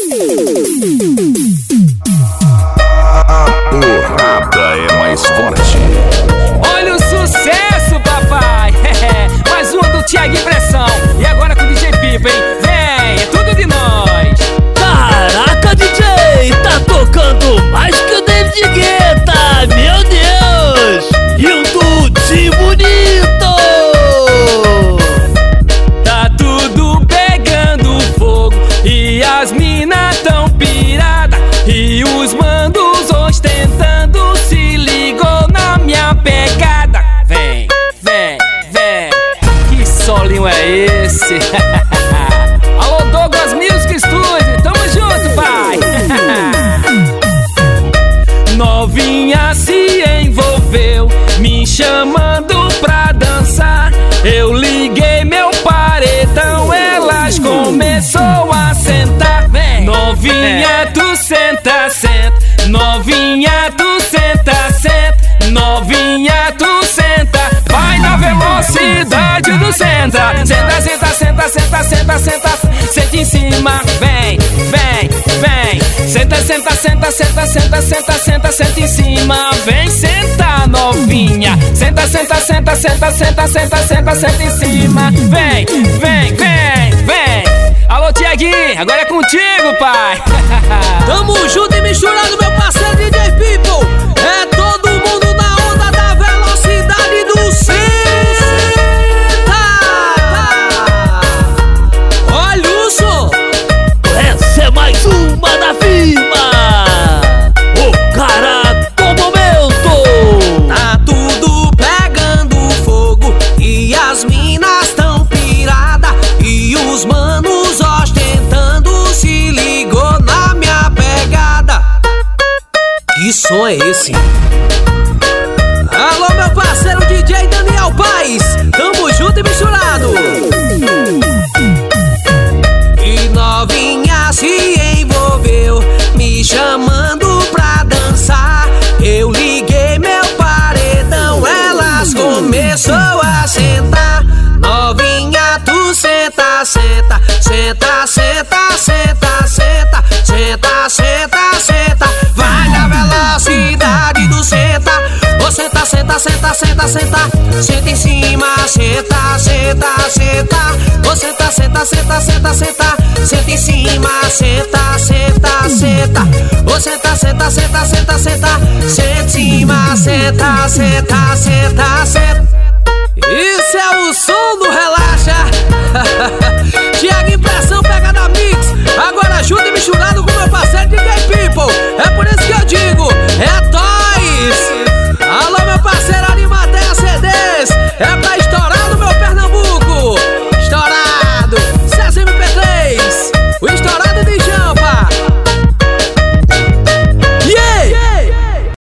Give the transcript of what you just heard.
porrada é mais forte. Olha o sucesso, papai. Mais uma do Thiago Impressão. E agora com o DJ Pipa, hein? Vem, é tudo de nós. Caraca, DJ, tá tocando mais que o David Guetta, meu Deus! E o Tuti bonito! Tá tudo pegando fogo e as minas tão pirada e os mandos ostentando, se ligou na minha pegada. Vem, vem, vem, que solinho é esse? Alô, Douglas Music Studio, tamo junto, pai. Novinha se envolveu, me chamando pra dançar. Eu liguei meu paredão, elas começou a sentar. Vem. Novinha, tu senta, senta. Novinha, tu senta, senta. Novinha, tu senta. Vai na velocidade do senta. Senta, senta, senta, senta, senta, senta. Senta em cima, vem, vem, vem. Senta, senta, senta, senta, senta, senta, senta, senta em cima, vem, senta, novinha. Senta, senta, senta, senta, senta, senta, senta, senta em cima, vem, vem, vem, vem. Alô, Tiaguinho, agora é contigo, pai. Tamo junto e misturado, meu parceiro DJ People. É todo mundo na onda da velocidade do senta. Olha o som. Essa é mais uma da firma. O cara do momento. Tá tudo pegando fogo e as minas tão pirada e os manos ostentando, se ligou na minha pegada. Que som é esse? Alô, meu parceiro DJ Daniel Paes, tamo junto e misturado. E novinha se envolveu, me chamando pra dançar. Eu liguei meu paredão, elas começou a sentar. Novinha, tu senta, senta, senta, senta, senta, senta, senta, senta, senta. Vai na velocidade do senta. Ô, senta, senta, senta, senta, senta. Senta em cima, senta, senta, senta. Ô, senta, senta, senta, senta, senta. Senta em cima, senta, senta, senta. Ô, senta, senta, senta, senta, senta. Senta em cima, senta, senta, senta, senta. Isso é o som do Relaxa. Thiago Impressão, pega da Mix. Agora